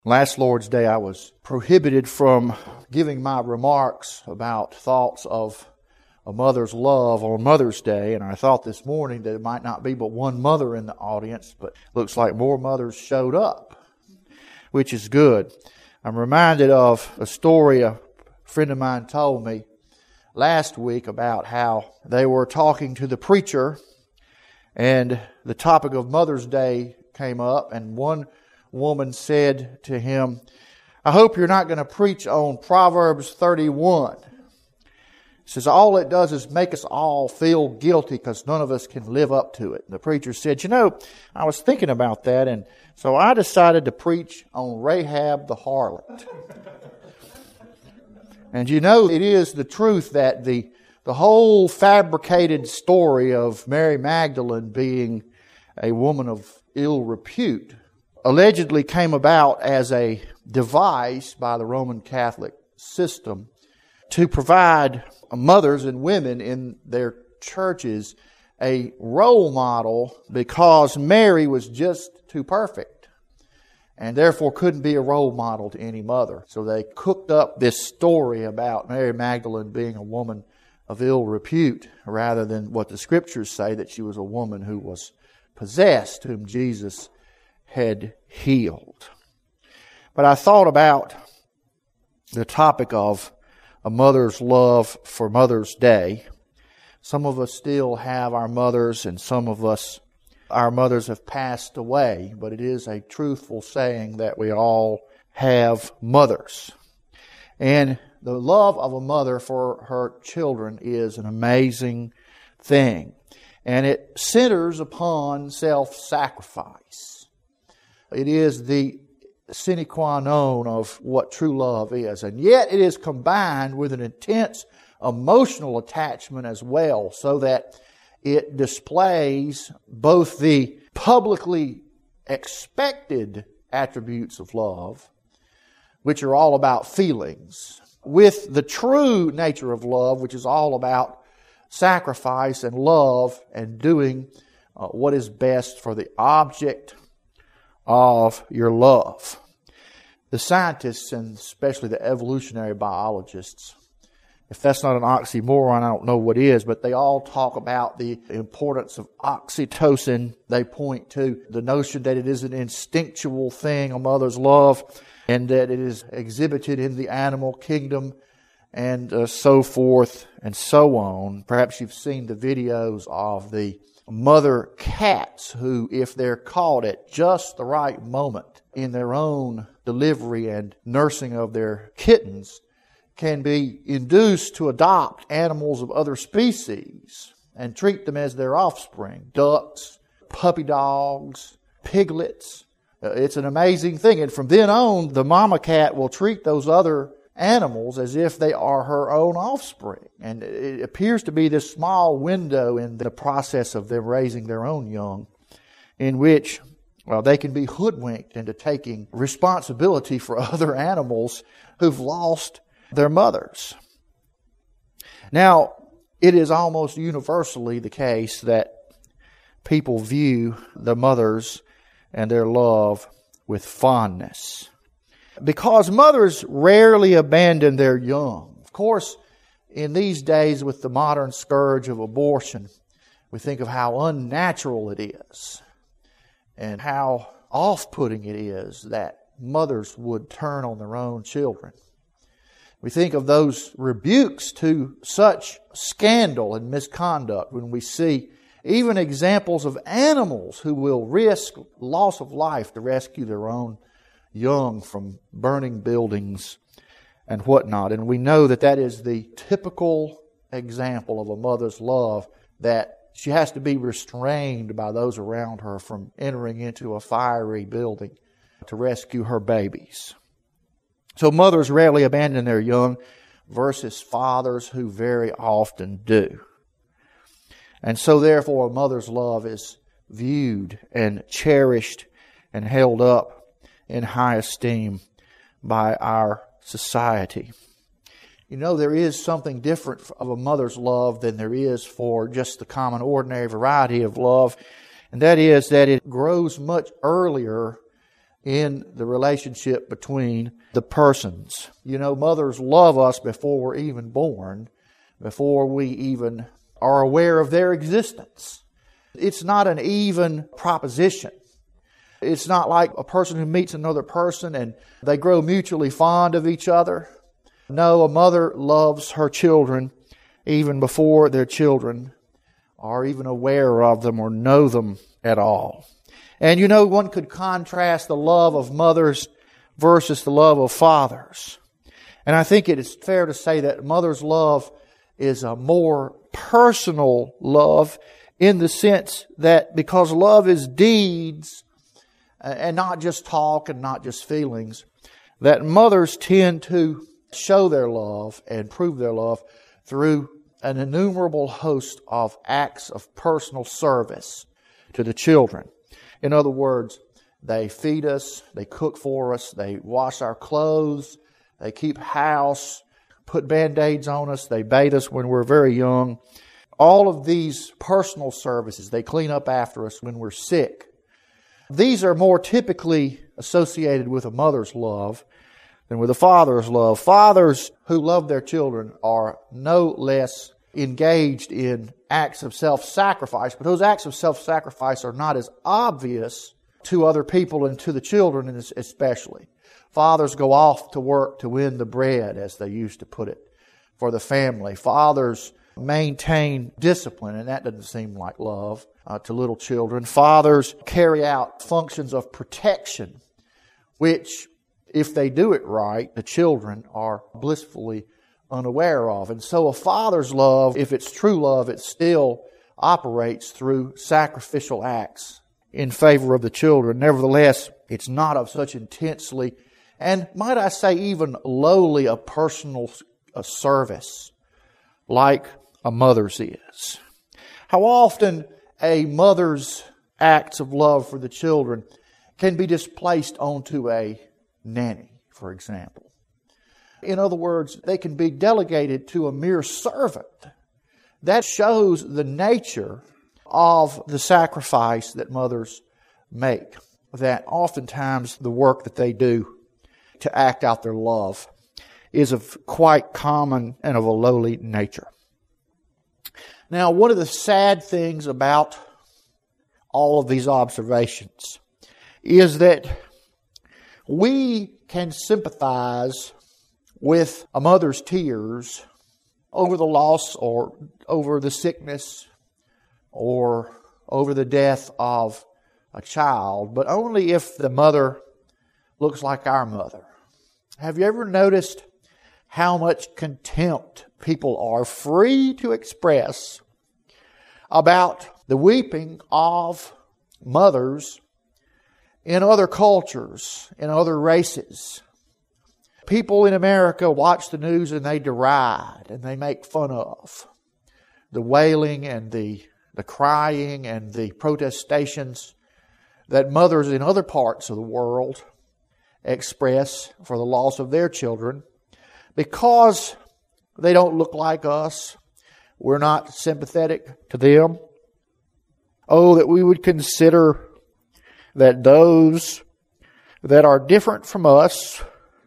Last Lord's Day, I was prohibited from giving my remarks about thoughts of a mother's love on Mother's Day, and I thought this morning that there might not be but one mother in the audience, but looks like more mothers showed up, which is good. I'm reminded of a story a friend of mine told me last week about how they were talking to the preacher, and the topic of Mother's Day came up, and one woman said to him, "I hope you're not going to preach on Proverbs 31. Says all it does is make us all feel guilty because none of us can live up to it." And the preacher said, I was thinking about that, and so I decided to preach on Rahab the harlot. And it is the truth that the whole fabricated story of Mary Magdalene being a woman of ill repute allegedly came about as a device by the Roman Catholic system to provide mothers and women in their churches a role model because Mary was just too perfect and therefore couldn't be a role model to any mother. So they cooked up this story about Mary Magdalene being a woman of ill repute rather than what the Scriptures say, that she was a woman who was possessed, whom Jesus had healed. But I thought about the topic of a mother's love for Mother's Day. Some of us still have our mothers, and some of us, our mothers have passed away, but it is a truthful saying that we all have mothers. And the love of a mother for her children is an amazing thing. And it centers upon self-sacrifice. It is the sine qua non of what true love is. And yet it is combined with an intense emotional attachment as well, so that it displays both the publicly expected attributes of love, which are all about feelings, with the true nature of love, which is all about sacrifice and love and doing what is best for the object of your love. The scientists, and especially the evolutionary biologists, if that's not an oxymoron, I don't know what is, but they all talk about the importance of oxytocin. They point to the notion that it is an instinctual thing, a mother's love, and that it is exhibited in the animal kingdom, and so forth and so on. Perhaps you've seen the videos of the mother cats who, if they're caught at just the right moment in their own delivery and nursing of their kittens, can be induced to adopt animals of other species and treat them as their offspring. Ducks, puppy dogs, piglets. It's an amazing thing. And from then on, the mama cat will treat those other animals as if they are her own offspring. And it appears to be this small window in the process of them raising their own young in which, they can be hoodwinked into taking responsibility for other animals who've lost their mothers. Now, it is almost universally the case that people view the mothers and their love with fondness, because mothers rarely abandon their young. Of course, in these days with the modern scourge of abortion, we think of how unnatural it is and how off-putting it is that mothers would turn on their own children. We think of those rebukes to such scandal and misconduct when we see even examples of animals who will risk loss of life to rescue their own young from burning buildings and whatnot. And we know that that is the typical example of a mother's love, that she has to be restrained by those around her from entering into a fiery building to rescue her babies. So mothers rarely abandon their young versus fathers who very often do. And so therefore a mother's love is viewed and cherished and held up in high esteem by our society. There is something different of a mother's love than there is for just the common ordinary variety of love, and that is that it grows much earlier in the relationship between the persons. You know, mothers love us before we're even born, before we even are aware of their existence. It's not an even proposition. It's not like a person who meets another person and they grow mutually fond of each other. No, a mother loves her children even before their children are even aware of them or know them at all. And you know, one could contrast the love of mothers versus the love of fathers. And I think it is fair to say that mother's love is a more personal love, in the sense that because love is deeds and not just talk and not just feelings, that mothers tend to show their love and prove their love through an innumerable host of acts of personal service to the children. In other words, they feed us, they cook for us, they wash our clothes, they keep house, put Band-Aids on us, they bathe us when we're very young. All of these personal services, they clean up after us when we're sick. These are more typically associated with a mother's love than with a father's love. Fathers who love their children are no less engaged in acts of self-sacrifice, but those acts of self-sacrifice are not as obvious to other people and to the children especially. Fathers go off to work to win the bread, as they used to put it, for the family. Fathers maintain discipline, and that doesn't seem like love to little children. Fathers carry out functions of protection, which, if they do it right, the children are blissfully unaware of. And so a father's love, if it's true love, it still operates through sacrificial acts in favor of the children. Nevertheless, it's not of such intensely, and might I say even lowly, a personal service like a mother's is. How often a mother's acts of love for the children can be displaced onto a nanny, for example. In other words, they can be delegated to a mere servant. That shows the nature of the sacrifice that mothers make, that oftentimes the work that they do to act out their love is of quite common and of a lowly nature. Now, one of the sad things about all of these observations is that we can sympathize with a mother's tears over the loss or over the sickness or over the death of a child, but only if the mother looks like our mother. Have you ever noticed how much contempt people are free to express about the weeping of mothers in other cultures, in other races? People in America watch the news and they deride and they make fun of the wailing and the crying and the protestations that mothers in other parts of the world express for the loss of their children because they don't look like us. We're not sympathetic to them. Oh, that we would consider that those that are different from us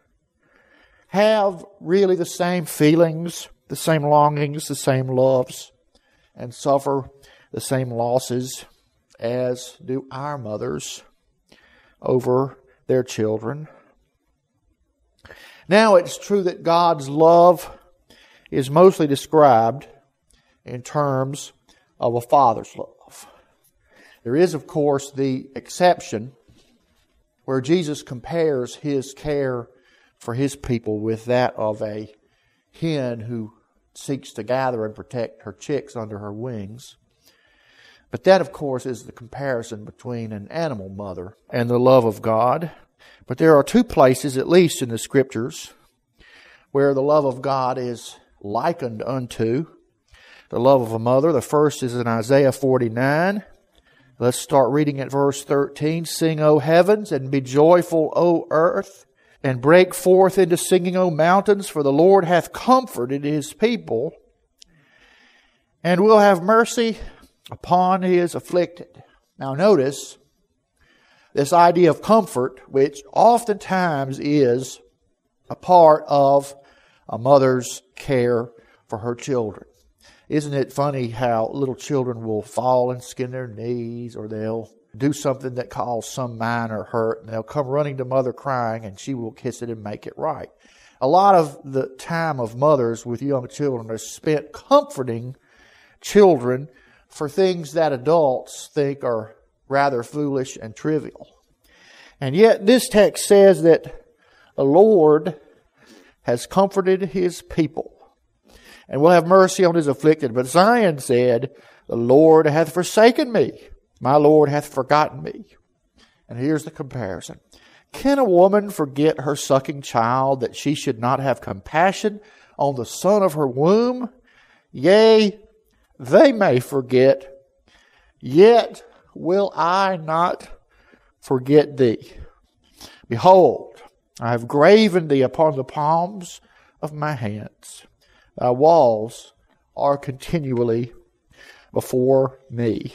have really the same feelings, the same longings, the same loves, and suffer the same losses as do our mothers over their children. Now, it's true that God's love is mostly described in terms of a father's love. There is, of course, the exception where Jesus compares His care for His people with that of a hen who seeks to gather and protect her chicks under her wings. But that, of course, is the comparison between an animal mother and the love of God. But there are two places, at least in the Scriptures, where the love of God is likened unto the love of a mother. The first is in Isaiah 49. Let's start reading at verse 13. Sing, O heavens, and be joyful, O earth, and break forth into singing, O mountains, for the Lord hath comforted His people, and will have mercy upon His afflicted. Now notice, This idea of comfort, which oftentimes is a part of a mother's care for her children. Isn't it funny how little children will fall and skin their knees, or they'll do something that causes some minor hurt, and they'll come running to mother crying, and she will kiss it and make it right. A lot of the time of mothers with young children is spent comforting children for things that adults think are rather foolish and trivial. And yet this text says that the Lord has comforted His people and will have mercy on His afflicted. But Zion said, the Lord hath forsaken me. My Lord hath forgotten me. And here's the comparison. Can a woman forget her sucking child, that she should not have compassion on the son of her womb? Yea, they may forget, yet will I not forget thee. Behold, I have graven thee upon the palms of my hands. Thy walls are continually before me.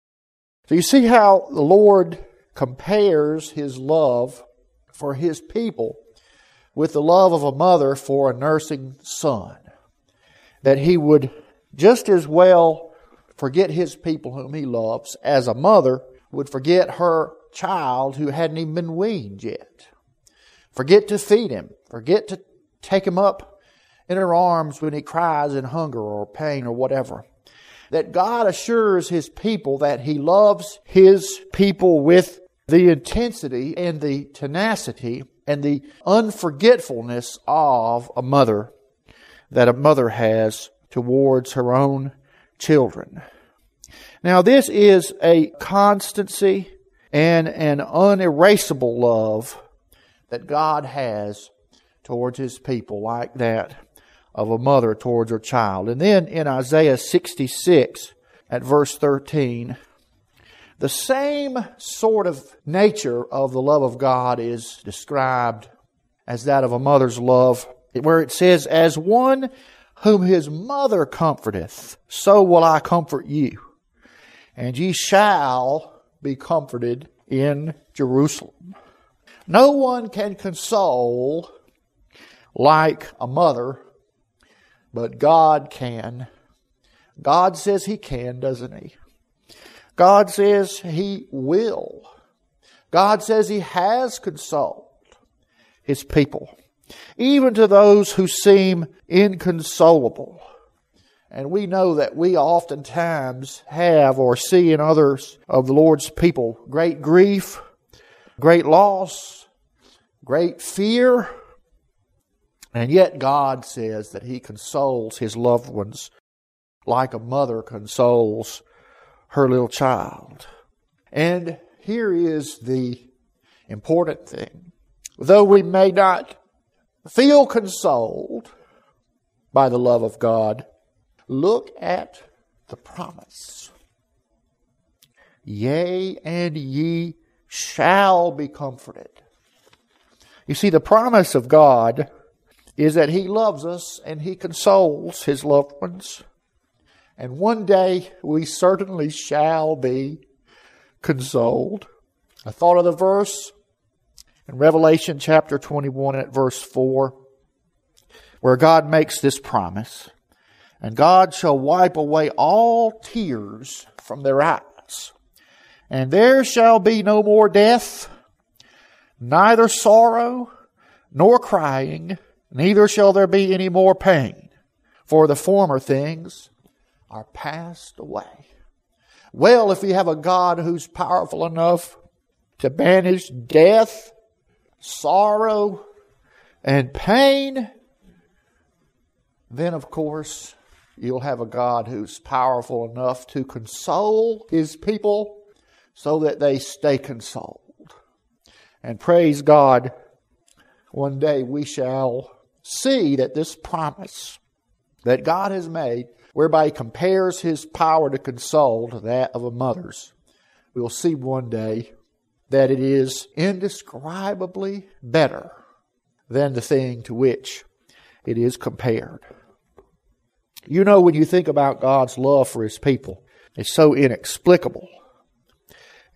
So you see how the Lord compares His love for His people with the love of a mother for a nursing son. That He would just as well forget His people whom He loves as a mother would forget her child who hadn't even been weaned yet. Forget to feed him. Forget to take him up in her arms when he cries in hunger or pain or whatever. That God assures His people that He loves His people with the intensity and the tenacity and the unforgetfulness of a mother that a mother has towards her own children. Now this is a constancy and an unerasable love that God has towards His people, like that of a mother towards her child. And then in Isaiah 66 at verse 13, the same sort of nature of the love of God is described as that of a mother's love, where it says, as one whom his mother comforteth, so will I comfort you, and ye shall be comforted in Jerusalem. No one can console like a mother, but God can. God says He can, doesn't He? God says He will. God says He has consoled His people, even to those who seem inconsolable. And we know that we oftentimes have or see in others of the Lord's people great grief, great loss, great fear. And yet God says that He consoles His loved ones like a mother consoles her little child. And here is the important thing. Though we may not feel consoled by the love of God, look at the promise. Yea, and ye shall be comforted. You see, the promise of God is that He loves us and He consoles His loved ones. And one day we certainly shall be consoled. I thought of the verse in Revelation chapter 21 at verse 4, where God makes this promise. And God shall wipe away all tears from their eyes. And there shall be no more death, neither sorrow, nor crying, neither shall there be any more pain. For the former things are passed away. Well, if you have a God who's powerful enough to banish death, sorrow, and pain, then of course you'll have a God who's powerful enough to console His people so that they stay consoled. And praise God, one day we shall see that this promise that God has made, whereby He compares His power to console to that of a mother's, we will see one day that it is indescribably better than the thing to which it is compared. You know, when you think about God's love for His people, it's so inexplicable.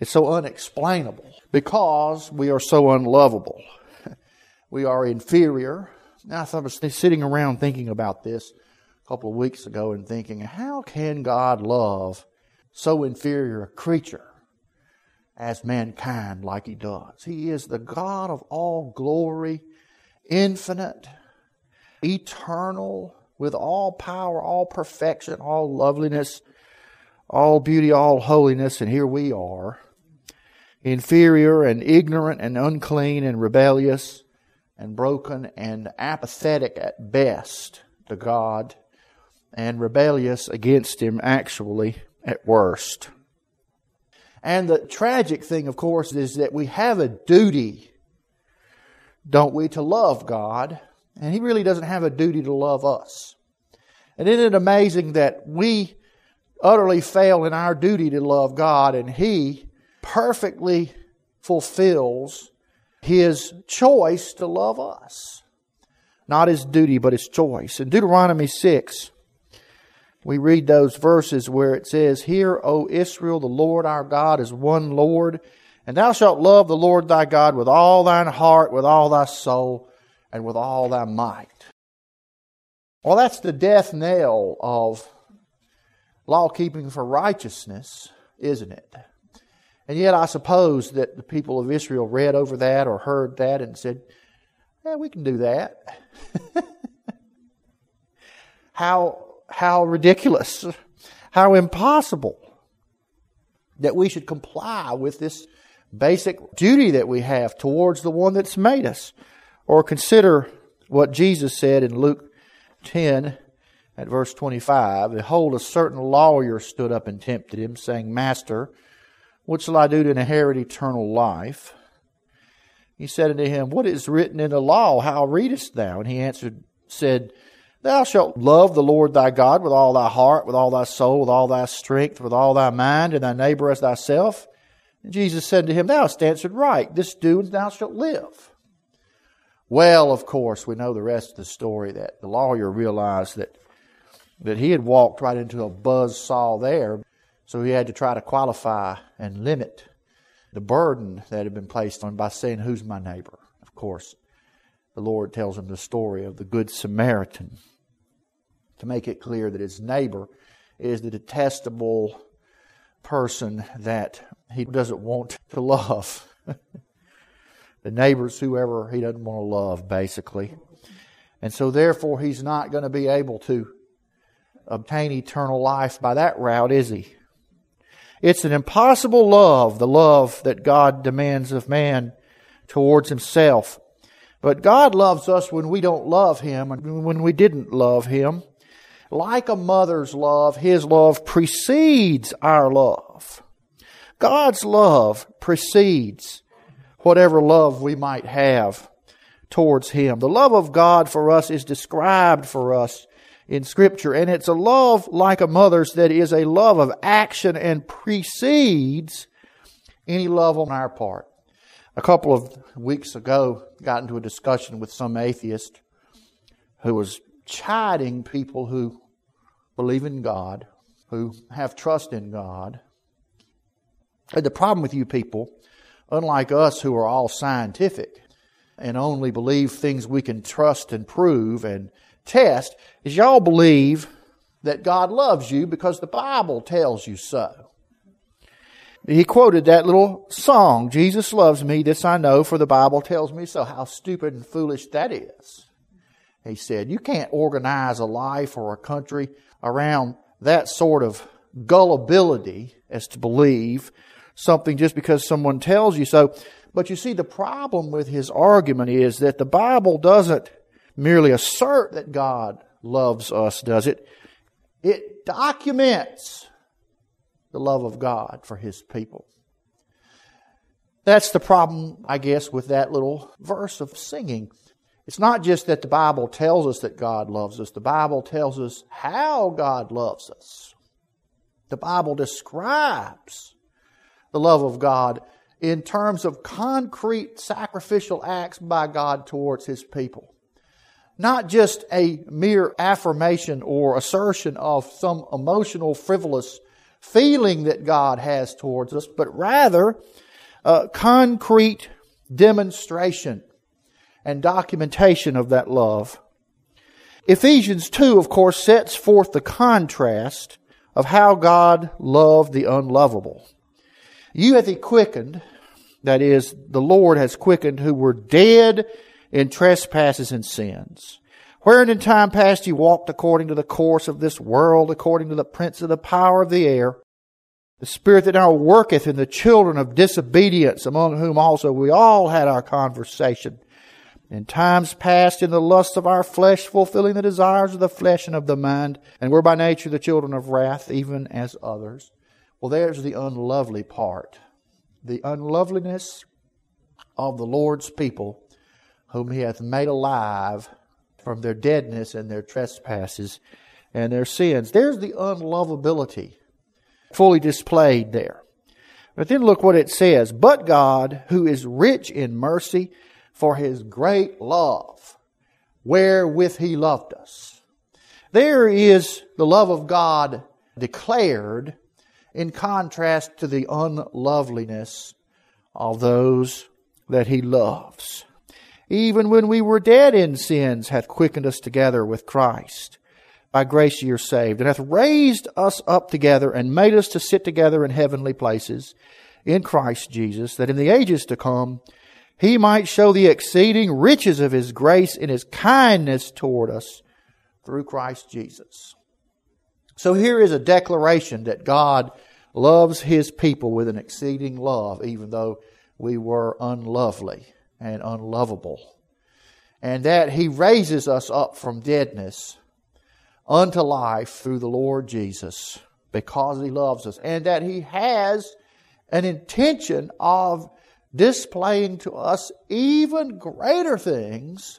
It's so unexplainable because we are so unlovable. We are inferior. Now, I was sitting around thinking about this a couple of weeks ago and thinking, how can God love so inferior a creature as mankind like He does? He is the God of all glory, infinite, eternal, with all power, all perfection, all loveliness, all beauty, all holiness, and here we are, inferior and ignorant and unclean and rebellious and broken and apathetic at best to God, and rebellious against Him actually at worst. And the tragic thing, of course, is that we have a duty, don't we, to love God, and He really doesn't have a duty to love us. And isn't it amazing that we utterly fail in our duty to love God, and He perfectly fulfills His choice to love us. Not His duty, but His choice. In Deuteronomy 6, we read those verses where it says, "Hear, O Israel, the Lord our God is one Lord, and thou shalt love the Lord thy God with all thine heart, with all thy soul, and with all thy might." Well, that's the death knell of law-keeping for righteousness, isn't it? And yet I suppose that the people of Israel read over that or heard that and said, yeah, we can do that. How ridiculous, how impossible that we should comply with this basic duty that we have towards the one that's made us. Or consider what Jesus said in Luke 10 at verse 25. "Behold, a certain lawyer stood up and tempted Him, saying, Master, what shall I do to inherit eternal life? He said unto him, What is written in the law? How readest thou? And he answered, said, Thou shalt love the Lord thy God with all thy heart, with all thy soul, with all thy strength, with all thy mind, and thy neighbor as thyself. And Jesus said to him, Thou hast answered right. This do, and thou shalt live. Well, of course, we know the rest of the story, that the lawyer realized that he had walked right into a buzzsaw there. So he had to try to qualify and limit the burden that had been placed on him by saying, Who's my neighbor? Of course, the Lord tells him the story of the Good Samaritan to make it clear that his neighbor is the detestable person that he doesn't want to love. The neighbor's whoever he doesn't want to love, basically. And so therefore he's not going to be able to obtain eternal life by that route, is he? It's an impossible love, the love that God demands of man towards Himself. But God loves us when we don't love Him and when we didn't love Him. Like a mother's love, His love precedes our love. God's love precedes whatever love we might have towards Him. The love of God for us is described for us in Scripture, and it's a love like a mother's that is a love of action and precedes any love on our part. A couple of weeks ago, got into a discussion with some atheist who was chiding people who believe in God, who have trust in God. And the problem with you people, unlike us who are all scientific and only believe things we can trust and prove and test, is y'all believe that God loves you because the Bible tells you so. He quoted that little song, Jesus loves me, this I know, for the Bible tells me so. How stupid and foolish that is. He said, you can't organize a life or a country around that sort of gullibility as to believe something just because someone tells you so. But you see, the problem with his argument is that the Bible doesn't merely assert that God loves us, does it? It documents the love of God for His people. That's the problem, I guess, with that little verse of singing. It's not just that the Bible tells us that God loves us. The Bible tells us how God loves us. The Bible describes the love of God in terms of concrete sacrificial acts by God towards His people. Not just a mere affirmation or assertion of some emotional, frivolous feeling that God has towards us, but rather a concrete demonstration and documentation of that love. Ephesians 2, of course, sets forth the contrast of how God loved the unlovable. You hath He quickened, that is, the Lord has quickened, who were dead in trespasses and sins, wherein in time past ye walked according to the course of this world, according to the prince of the power of the air, the spirit that now worketh in the children of disobedience, among whom also we all had our conversation in times past in the lusts of our flesh, fulfilling the desires of the flesh and of the mind, and were by nature the children of wrath, even as others. Well, there's the unlovely part. The unloveliness of the Lord's people, whom He hath made alive from their deadness and their trespasses and their sins. There's the unlovability fully displayed there. But then look what it says. But God, who is rich in mercy, for His great love, wherewith He loved us. There is the love of God declared in contrast to the unloveliness of those that He loves. Even when we were dead in sins, hath quickened us together with Christ. By grace ye are saved, and hath raised us up together, and made us to sit together in heavenly places in Christ Jesus, that in the ages to come He might show the exceeding riches of His grace in His kindness toward us through Christ Jesus. So here is a declaration that God loves His people with an exceeding love, even though we were unlovely and unlovable. And that He raises us up from deadness unto life through the Lord Jesus because He loves us. And that He has an intention of displaying to us even greater things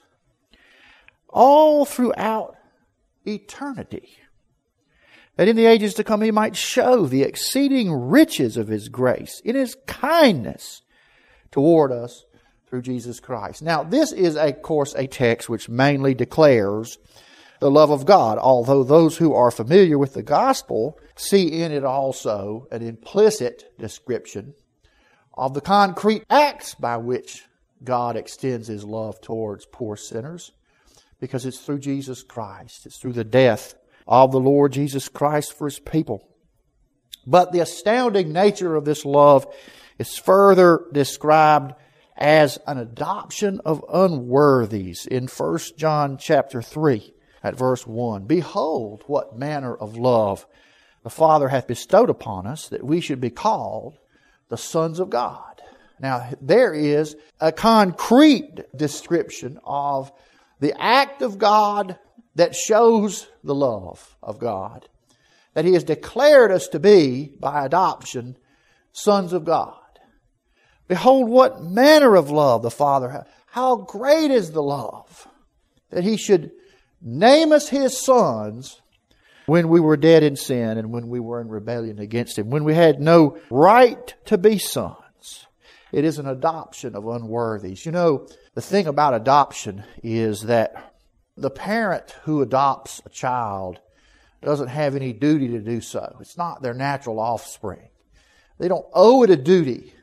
all throughout eternity. That in the ages to come He might show the exceeding riches of His grace in His kindness toward us through Jesus Christ. Now, this is, of course, a text which mainly declares the love of God, although those who are familiar with the gospel see in it also an implicit description of the concrete acts by which God extends His love towards poor sinners, because it's through Jesus Christ. It's through the death of the Lord Jesus Christ for His people. But the astounding nature of this love is further described as an adoption of unworthies in 1 John chapter 3 at verse 1. Behold, what manner of love the Father hath bestowed upon us, that we should be called the sons of God. Now, there is a concrete description of the act of God that shows the love of God, that He has declared us to be, by adoption, sons of God. Behold, what manner of love the Father hath. How great is the love that He should name us His sons when we were dead in sin and when we were in rebellion against Him, when we had no right to be sons. It is an adoption of unworthies. You know, the thing about adoption is that the parent who adopts a child doesn't have any duty to do so. It's not their natural offspring. They don't owe it a duty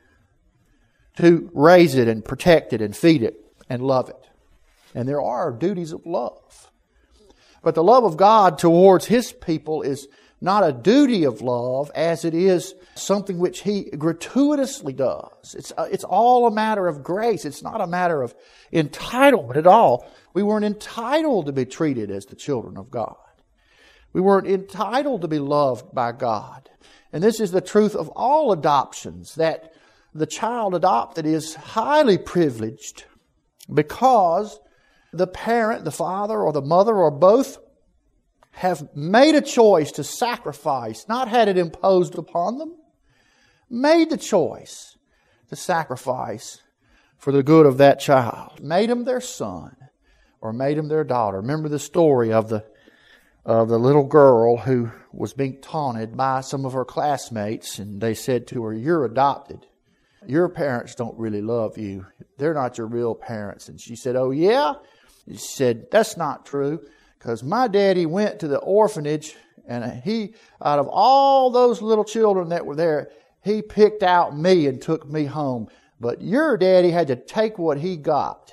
to raise it and protect it and feed it and love it. And there are duties of love. But the love of God towards His people is not a duty of love as it is something which He gratuitously does. It's all a matter of grace. It's not a matter of entitlement at all. We weren't entitled to be treated as the children of God. We weren't entitled to be loved by God. And this is the truth of all adoptions, that the child adopted is highly privileged because the parent, the father or the mother or both, have made a choice to sacrifice, not had it imposed upon them, made the choice to sacrifice for the good of that child. Made them their son or made them their daughter. Remember the story of the little girl who was being taunted by some of her classmates, and they said to her, "You're adopted. Your parents don't really love you. They're not your real parents." And she said, "Oh yeah?" She said, "That's not true, because my daddy went to the orphanage And He, out of all those little children that were there, He picked out me and took me home. But your daddy had to take what he got.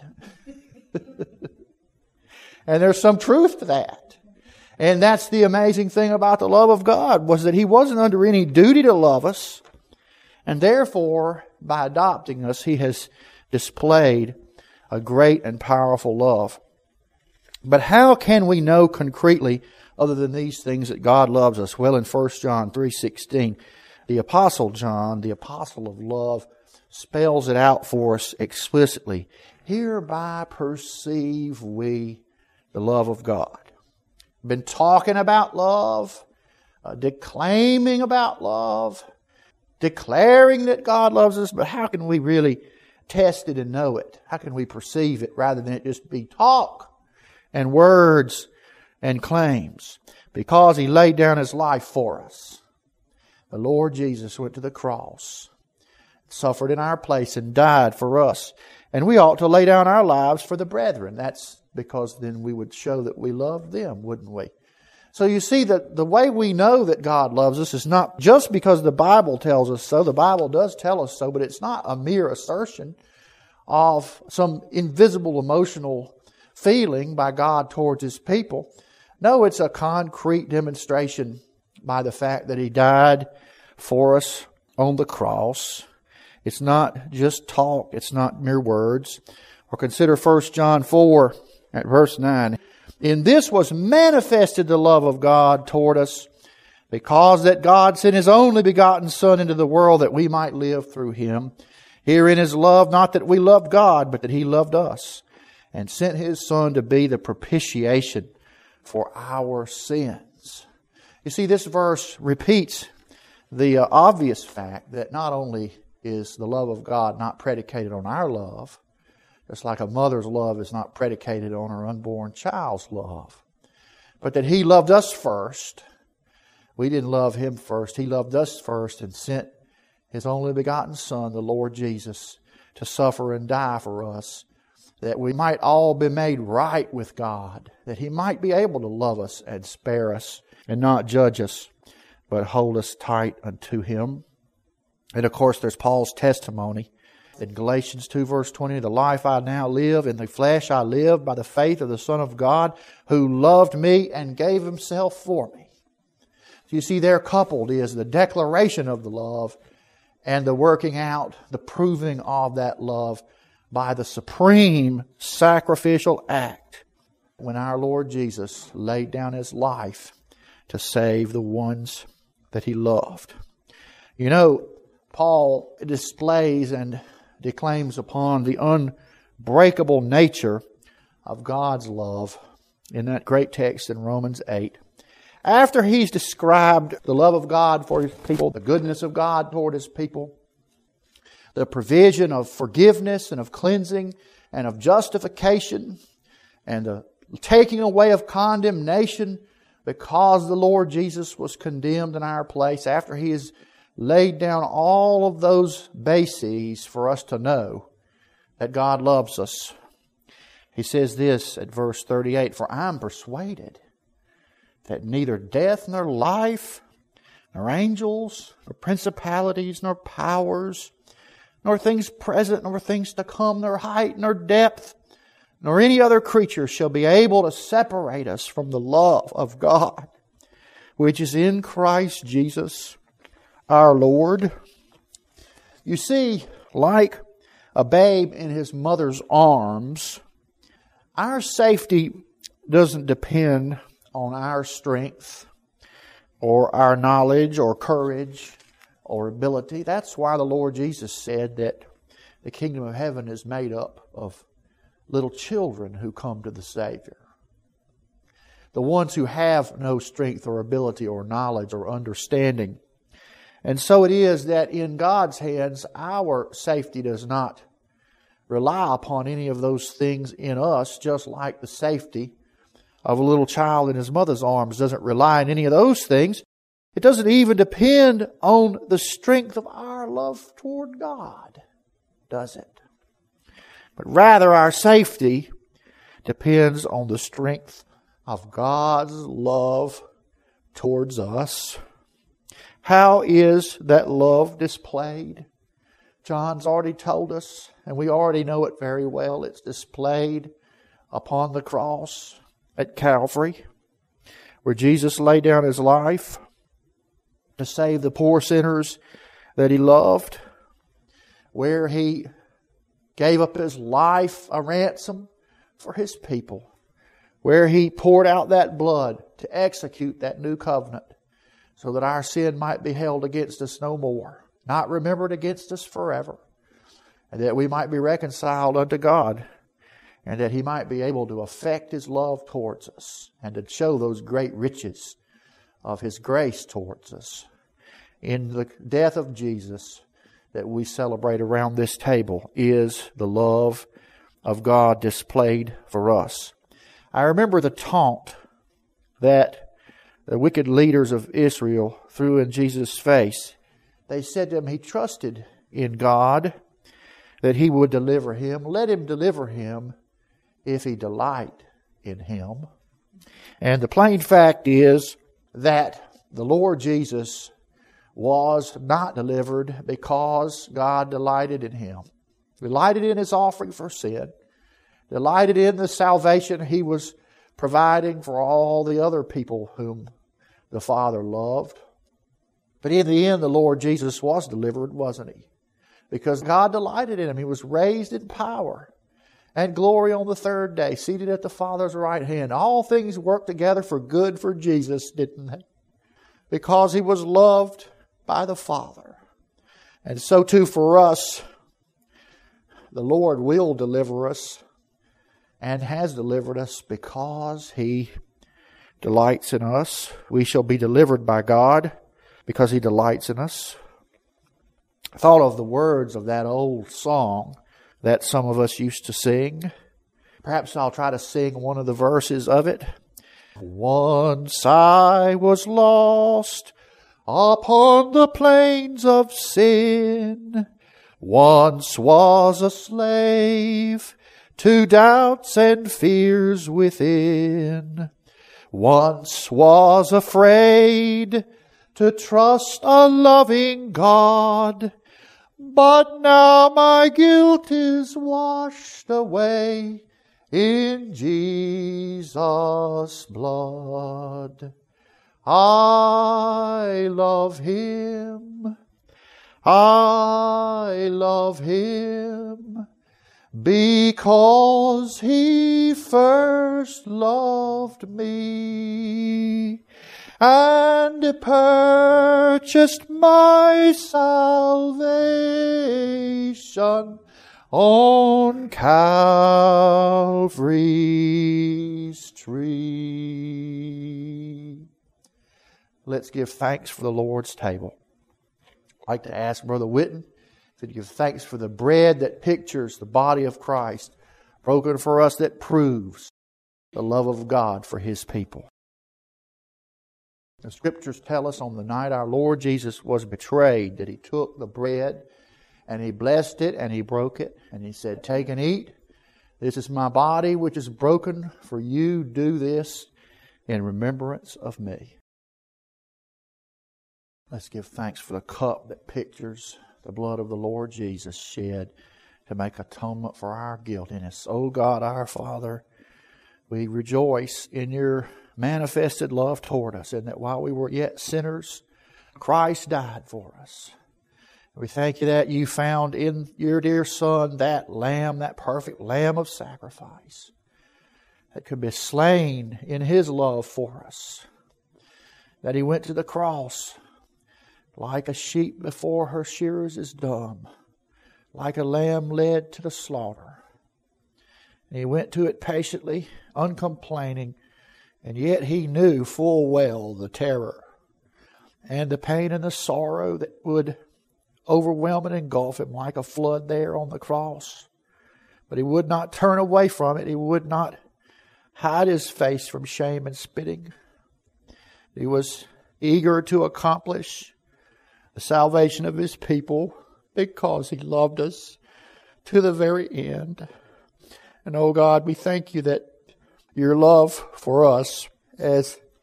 And there's some truth to that. And that's the amazing thing about the love of God, was that He wasn't under any duty to love us. And therefore, by adopting us, He has displayed a great and powerful love. But how can we know concretely, other than these things, that God loves us? Well, in 1 John 3:16, the Apostle John, the apostle of love, spells it out for us explicitly. Hereby perceive we the love of God. We've been talking about love, declaiming about love, declaring that God loves us, but how can we really test it and know it? How can we perceive it rather than it just be talk and words and claims? Because He laid down His life for us. The Lord Jesus went to the cross, suffered in our place, and died for us. And we ought to lay down our lives for the brethren. That's because then we would show that we love them, wouldn't we? So you see that the way we know that God loves us is not just because the Bible tells us so. The Bible does tell us so, but it's not a mere assertion of some invisible emotional feeling by God towards His people. No, it's a concrete demonstration by the fact that He died for us on the cross. It's not just talk. It's not mere words. Or consider 1 John 4 at verse 9. In this was manifested the love of God toward us, because that God sent His only begotten Son into the world that we might live through Him. Herein is love, not that we loved God, but that He loved us, and sent His Son to be the propitiation for our sins. You see, this verse repeats the obvious fact that not only is the love of God not predicated on our love, just like a mother's love is not predicated on her unborn child's love, but that He loved us first. We didn't love Him first. He loved us first and sent His only begotten Son, the Lord Jesus, to suffer and die for us, that we might all be made right with God, that He might be able to love us and spare us and not judge us, but hold us tight unto Him. And of course, there's Paul's testimony in Galatians 2 verse 20, the life I now live in the flesh I live by the faith of the Son of God, who loved me and gave Himself for me. So you see, there coupled is the declaration of the love and the working out, the proving of that love by the supreme sacrificial act when our Lord Jesus laid down His life to save the ones that He loved. You know, Paul displays and declaims upon the unbreakable nature of God's love in that great text in Romans 8. After he's described the love of God for His people, the goodness of God toward His people, the provision of forgiveness and of cleansing and of justification and the taking away of condemnation because the Lord Jesus was condemned in our place, after He has laid down all of those bases for us to know that God loves us, He says this at verse 38, for I am persuaded that neither death nor life, nor angels, nor principalities, nor powers, nor things present, nor things to come, nor height, nor depth, nor any other creature shall be able to separate us from the love of God, which is in Christ Jesus our Lord. You see, like a babe in his mother's arms, our safety doesn't depend on our strength or our knowledge or courage or ability. That's why the Lord Jesus said that the kingdom of heaven is made up of little children who come to the Savior. The ones who have no strength or ability or knowledge or understanding. And so it is that in God's hands, our safety does not rely upon any of those things in us, just like the safety of a little child in his mother's arms doesn't rely on any of those things. It doesn't even depend on the strength of our love toward God, does it? But rather our safety depends on the strength of God's love towards us. How is that love displayed? John's already told us, and we already know it very well. It's displayed upon the cross at Calvary, where Jesus laid down His life to save the poor sinners that He loved, where He gave up His life a ransom for His people, where He poured out that blood to execute that new covenant so that our sin might be held against us no more, not remembered against us forever, and that we might be reconciled unto God, and that He might be able to effect His love towards us and to show those great riches of His grace towards us. In the death of Jesus that we celebrate around this table is the love of God displayed for us. I remember the taunt that the wicked leaders of Israel threw in Jesus' face. They said to Him, He trusted in God that He would deliver him. Let Him deliver him if He delight in him. And the plain fact is that the Lord Jesus was not delivered because God delighted in Him. Delighted in His offering for sin. Delighted in the salvation He was providing for all the other people whom the Father loved. But in the end, the Lord Jesus was delivered, wasn't He? Because God delighted in Him. He was raised in power and glory on the third day, seated at the Father's right hand. All things worked together for good for Jesus, didn't they? Because He was loved by the Father. And so too for us, the Lord will deliver us and has delivered us because He delights in us. We shall be delivered by God because He delights in us. I thought of the words of that old song that some of us used to sing. Perhaps I'll try to sing one of the verses of it. Once I was lost upon the plains of sin, once was a slave to doubts and fears within, once was afraid to trust a loving God, but now my guilt is washed away in Jesus' blood. I love Him. I love Him because He first loved me and purchased my salvation on Calvary's tree. Let's give thanks for the Lord's table. I'd like to ask Brother Whitten to give thanks for the bread that pictures the body of Christ, broken for us, that proves the love of God for His people. The Scriptures tell us on the night our Lord Jesus was betrayed that He took the bread and He blessed it and He broke it and He said, "Take and eat. This is my body which is broken for you. Do this in remembrance of me." Let's give thanks for the cup that pictures the blood of the Lord Jesus shed to make atonement for our guiltiness. O God, our Father, we rejoice in Your manifested love toward us, and that while we were yet sinners, Christ died for us. We thank You that You found in Your dear Son that Lamb, that perfect Lamb of sacrifice that could be slain in His love for us. That He went to the cross like a sheep before her shearers is dumb, like a lamb led to the slaughter. And He went to it patiently, uncomplaining, and yet He knew full well the terror and the pain and the sorrow that would overwhelm and engulf Him like a flood there on the cross. But He would not turn away from it. He would not hide His face from shame and spitting. He was eager to accomplish the salvation of His people because He loved us to the very end. And oh God, we thank You that Your love for us, as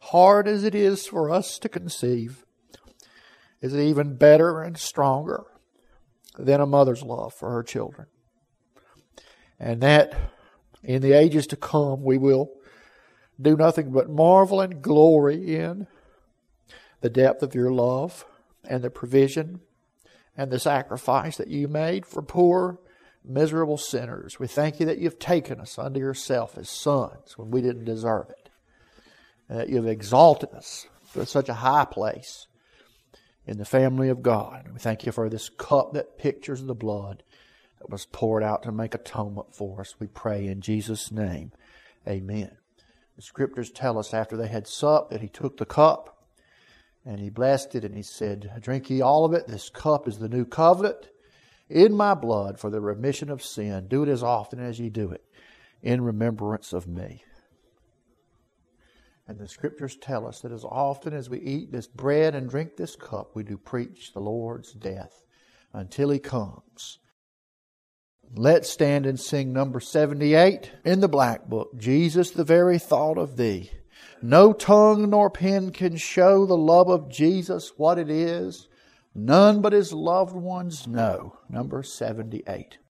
hard as it is for us to conceive, is even better and stronger than a mother's love for her children. And that in the ages to come we will do nothing but marvel and glory in the depth of your love and the provision and the sacrifice that you made for poor, miserable sinners. We thank you that you've taken us unto yourself as sons when we didn't deserve it. And that you've exalted us to such a high place in the family of God. We thank you for this cup that pictures the blood that was poured out to make atonement for us. We pray in Jesus' name. Amen. The Scriptures tell us after they had supped that he took the cup and he blessed it and he said, "Drink ye all of it. This cup is the new covenant in my blood for the remission of sin. Do it as often as ye do it in remembrance of me." And the Scriptures tell us that as often as we eat this bread and drink this cup, we do preach the Lord's death until he comes. Let's stand and sing number 78 in the Black Book. Jesus, the very thought of thee. No tongue nor pen can show the love of Jesus, what it is. None but his loved ones know. Number 78.